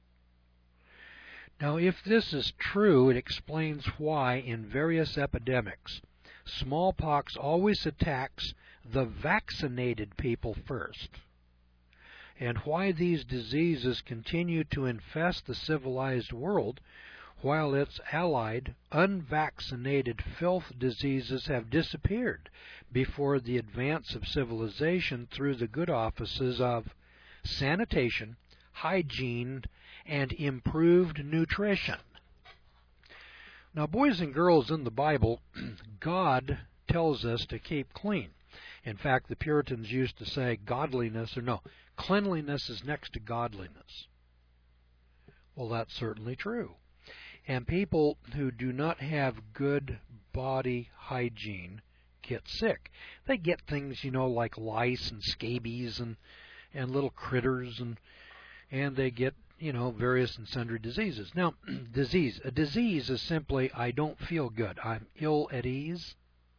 [SPEAKER 1] Now, if this is true, it explains why in various epidemics, smallpox always attacks the vaccinated people first, and why these diseases continue to infest the civilized world while its allied, unvaccinated filth diseases have disappeared before the advance of civilization through the good offices of sanitation, hygiene, and improved nutrition. Now, boys and girls, in the Bible, God tells us to keep clean. In fact, the Puritans used to say godliness, or no, cleanliness is next to godliness. Well, that's certainly true. And people who do not have good body hygiene get sick. They get things, you know, like lice and scabies and and little critters, and and they get, you know, various and sundry diseases. Now, disease. A disease is simply, I don't feel good. I'm ill at ease.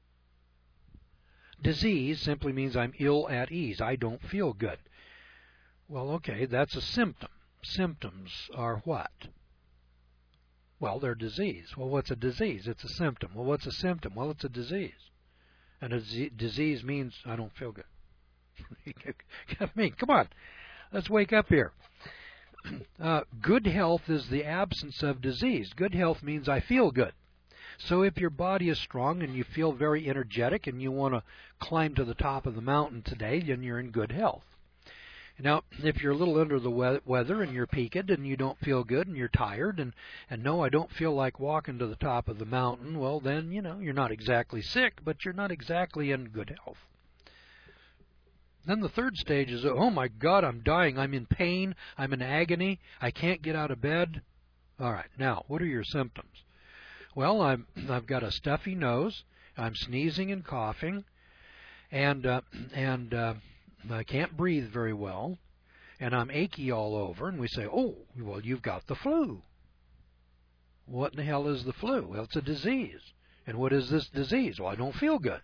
[SPEAKER 1] Disease simply means I'm ill at ease. I don't feel good. Well, okay, that's a symptom. Symptoms are what? Well, they're disease. Well, what's a disease? It's a symptom. Well, what's a symptom? Well, it's a disease. And a z- disease means I don't feel good. I mean, come on. Let's wake up here. Uh, good health is the absence of disease. Good health means I feel good. So if your body is strong and you feel very energetic and you want to climb to the top of the mountain today, then you're in good health. Now, if you're a little under the we weather and you're peaked and you don't feel good and you're tired and, and no, I don't feel like walking to the top of the mountain, well, then, you know, you're not exactly sick, but you're not exactly in good health. Then the third stage is, oh my God, I'm dying. I'm in pain. I'm in agony. I can't get out of bed. All right, now, what are your symptoms? Well, I'm, I've got a stuffy nose. I'm sneezing and coughing. And, uh, and uh, I can't breathe very well. And I'm achy all over. And we say, oh, well, you've got the flu. What in the hell is the flu? Well, it's a disease. And what is this disease? Well, I don't feel good.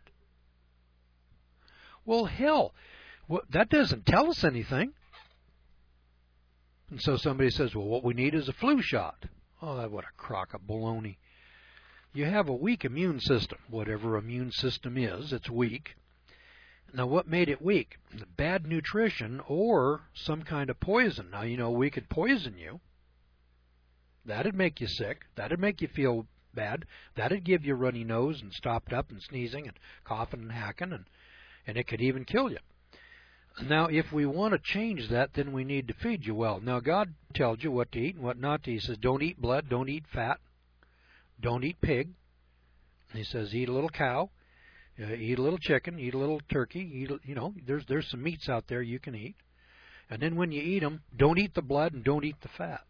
[SPEAKER 1] Well, hell, well, that doesn't tell us anything. And so somebody says, well, what we need is a flu shot. Oh, what a crock of baloney. You have a weak immune system. Whatever immune system is, it's weak. Now, what made it weak? Bad nutrition or some kind of poison. Now, you know, we could poison you. That'd make you sick. That'd make you feel bad. That'd give you a runny nose and stopped up and sneezing and coughing and hacking, and, and it could even kill you. Now, if we want to change that, then we need to feed you well. Now, God tells you what to eat and what not to eat. He says, don't eat blood, don't eat fat, don't eat pig. He says, eat a little cow. Uh, eat a little chicken, eat a little turkey, eat, you know, there's there's some meats out there you can eat. And then when you eat them, don't eat the blood and don't eat the fat.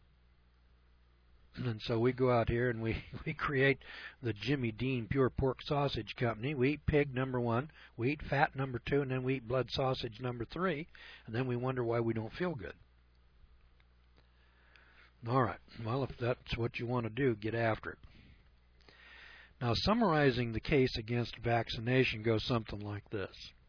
[SPEAKER 1] And so we go out here and we, we create the Jimmy Dean Pure Pork Sausage Company. We eat pig number one, we eat fat number two, and then we eat blood sausage number three, and then we wonder why we don't feel good. All right, well, if that's what you want to do, get after it. Now, summarizing the case against vaccination goes something like this.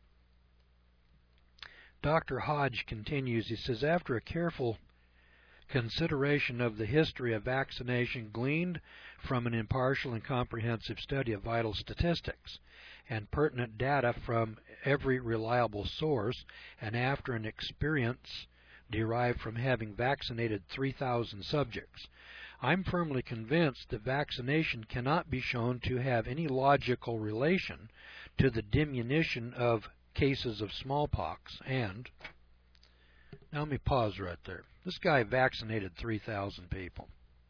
[SPEAKER 1] Doctor Hodge continues, he says, after a careful consideration of the history of vaccination gleaned from an impartial and comprehensive study of vital statistics and pertinent data from every reliable source, and after an experience derived from having vaccinated three thousand subjects, I'm firmly convinced that vaccination cannot be shown to have any logical relation to the diminution of cases of smallpox. And, now let me pause right there. This guy vaccinated three thousand people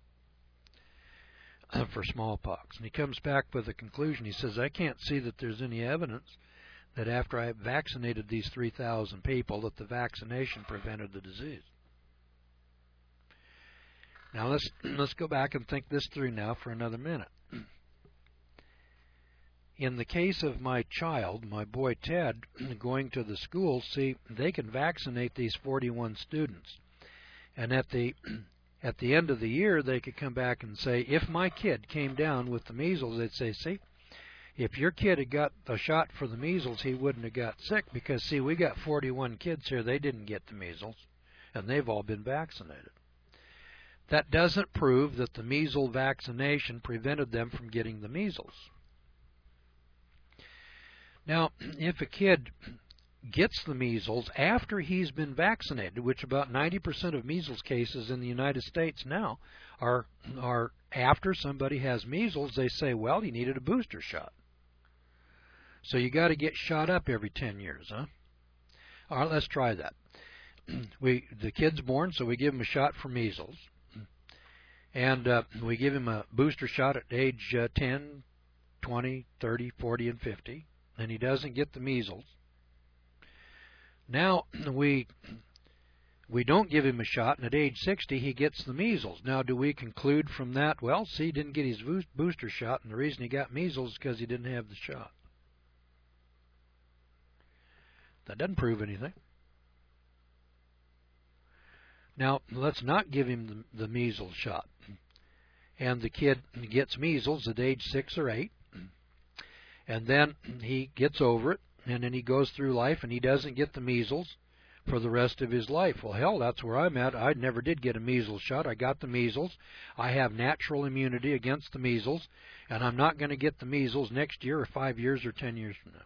[SPEAKER 1] for smallpox. And he comes back with a conclusion. He says, I can't see that there's any evidence that after I vaccinated these three thousand people that the vaccination prevented the disease. Now let's let's go back and think this through now for another minute. In the case of my child, my boy Ted, going to the school, see, they can vaccinate these forty-one students. And at the at the end of the year, they could come back and say, if my kid came down with the measles, they'd say, see, if your kid had got a shot for the measles, he wouldn't have got sick because, see, we got forty-one kids here, they didn't get the measles, and they've all been vaccinated. That doesn't prove that the measles vaccination prevented them from getting the measles. Now, if a kid gets the measles after he's been vaccinated, which about ninety percent of measles cases in the United States now are, are after somebody has measles, they say, well, he needed a booster shot. So you got to get shot up every ten years, huh? All right, let's try that. We the kid's born, so we give him a shot for measles. And uh, we give him a booster shot at age uh, ten, twenty, thirty, forty, and fifty. And he doesn't get the measles. Now we we don't give him a shot, and at age sixty he gets the measles. Now do we conclude from that, well, see, he didn't get his booster shot, and the reason he got measles is because he didn't have the shot? That doesn't prove anything. Now, let's not give him the, the measles shot. And the kid gets measles at age six or eight. And then he gets over it, and then he goes through life, and he doesn't get the measles for the rest of his life. Well, hell, that's where I'm at. I never did get a measles shot. I got the measles. I have natural immunity against the measles, and I'm not going to get the measles next year or five years or ten years from now.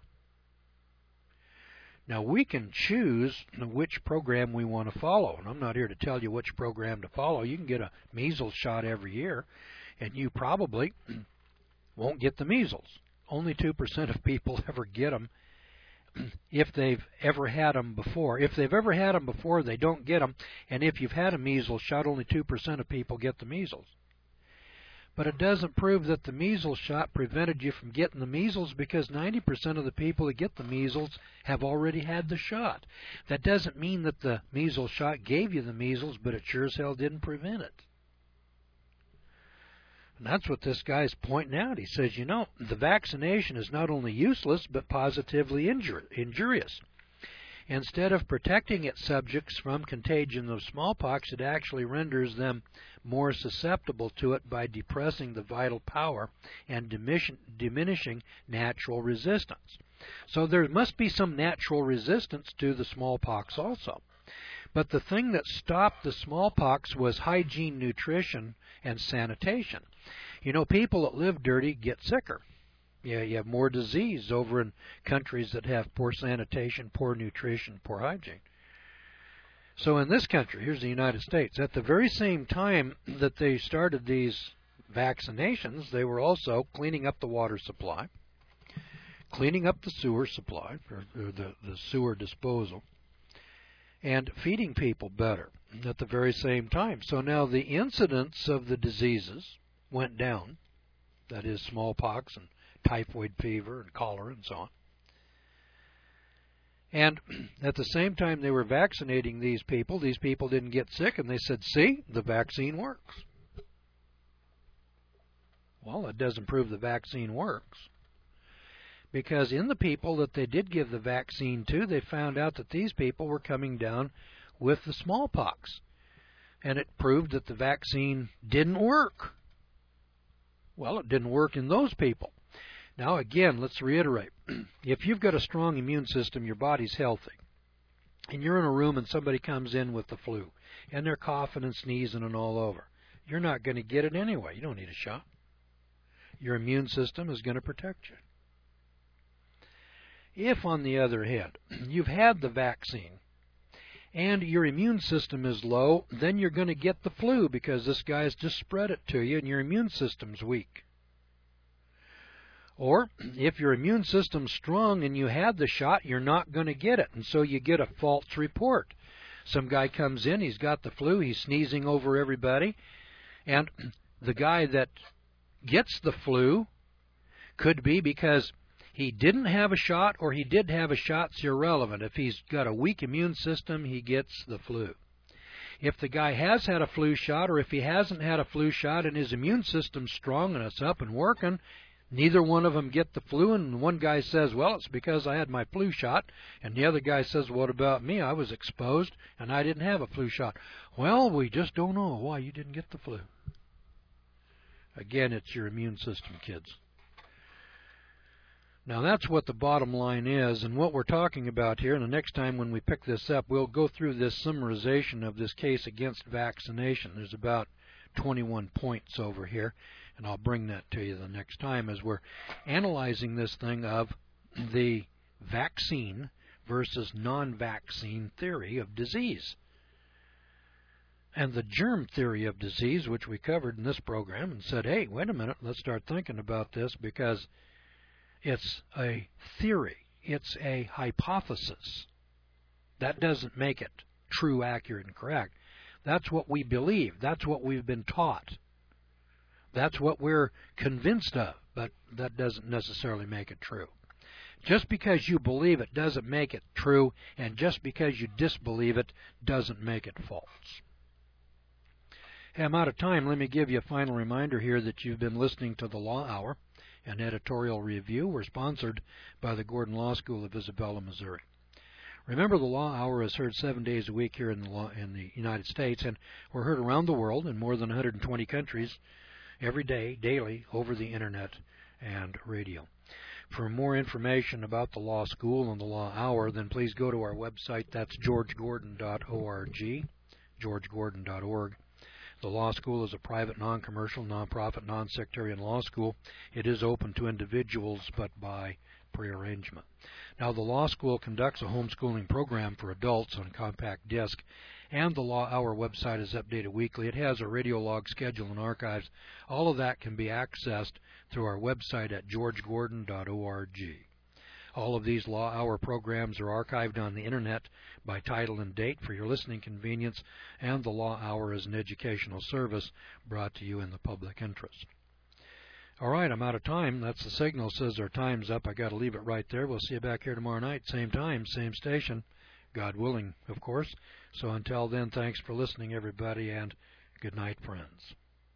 [SPEAKER 1] Now, we can choose which program we want to follow, and I'm not here to tell you which program to follow. You can get a measles shot every year, and you probably won't get the measles. Only two percent of people ever get them. if they've ever had them before. If they've ever had them before, they don't get them. And if you've had a measles shot, only two percent of people get the measles. But it doesn't prove that the measles shot prevented you from getting the measles, because ninety percent of the people that get the measles have already had the shot. That doesn't mean that the measles shot gave you the measles, but it sure as hell didn't prevent it. And that's what this guy's pointing out. He says, you know, the vaccination is not only useless, but positively injur injurious. Instead of protecting its subjects from contagion of smallpox, it actually renders them more susceptible to it by depressing the vital power and diminishing natural resistance. So there must be some natural resistance to the smallpox also. But the thing that stopped the smallpox was hygiene, nutrition, and sanitation. You know, people that live dirty get sicker. Yeah, you have more disease over in countries that have poor sanitation, poor nutrition, poor hygiene. So in this country, here's the United States, at the very same time that they started these vaccinations, they were also cleaning up the water supply, cleaning up the sewer supply, or, or the, the sewer disposal, and feeding people better at the very same time. So now the incidence of the diseases went down, that is smallpox and typhoid fever and cholera and so on. And at the same time they were vaccinating these people, these people didn't get sick, and they said, see, the vaccine works. Well, that doesn't prove the vaccine works. Because in the people that they did give the vaccine to, they found out that these people were coming down with the smallpox. And it proved that the vaccine didn't work. Well, it didn't work in those people. Now, again, let's reiterate. If you've got a strong immune system, your body's healthy, and you're in a room and somebody comes in with the flu, and they're coughing and sneezing and all over, you're not going to get it anyway. You don't need a shot. Your immune system is going to protect you. If, on the other hand, you've had the vaccine and your immune system is low, then you're going to get the flu because this guy's just spread it to you and your immune system's weak. Or, if your immune system's strong and you had the shot, you're not going to get it, and so you get a false report. Some guy comes in, he's got the flu, he's sneezing over everybody, and the guy that gets the flu could be because he didn't have a shot, or he did have a shot. It's irrelevant. If he's got a weak immune system, he gets the flu. If the guy has had a flu shot, or if he hasn't had a flu shot and his immune system's strong and it's up and working, neither one of them get the flu, and one guy says, well, it's because I had my flu shot, and the other guy says, what about me? I was exposed, and I didn't have a flu shot. Well, we just don't know why you didn't get the flu. Again, it's your immune system, kids. Now, that's what the bottom line is, and what we're talking about here, and the next time when we pick this up, we'll go through this summarization of this case against vaccination. There's about twenty-one points over here, and I'll bring that to you the next time as we're analyzing this thing of the vaccine versus non-vaccine theory of disease. And the germ theory of disease, which we covered in this program, and said, hey, wait a minute, let's start thinking about this, because it's a theory. It's a hypothesis. That doesn't make it true, accurate, and correct. That's what we believe. That's what we've been taught. That's what we're convinced of, but that doesn't necessarily make it true. Just because you believe it doesn't make it true, and just because you disbelieve it doesn't make it false. Hey, I'm out of time. Let me give you a final reminder here that you've been listening to the Law Hour, an editorial review. We're sponsored by the Gordon Law School of Isabella, Missouri. Remember, the Law Hour is heard seven days a week here in the, law, in the United States, and we're heard around the world in more than one hundred twenty countries every day, daily, over the Internet and radio. For more information about the Law School and the Law Hour, then please go to our website. That's george gordon dot org, george gordon dot org. The Law School is a private, non-commercial, non-profit, non-sectarian law school. It is open to individuals, but by prearrangement. Now, the Law School conducts a homeschooling program for adults on compact disc, and the Law Hour website is updated weekly. It has a radio log schedule and archives. All of that can be accessed through our website at george gordon dot org. All of these Law Hour programs are archived on the Internet by title and date for your listening convenience, and the Law Hour is an educational service brought to you in the public interest. All right, I'm out of time. That's the signal. Says our time's up. I got to leave it right there. We'll see you back here tomorrow night, same time, same station, God willing, of course. So until then, thanks for listening, everybody, and good night, friends.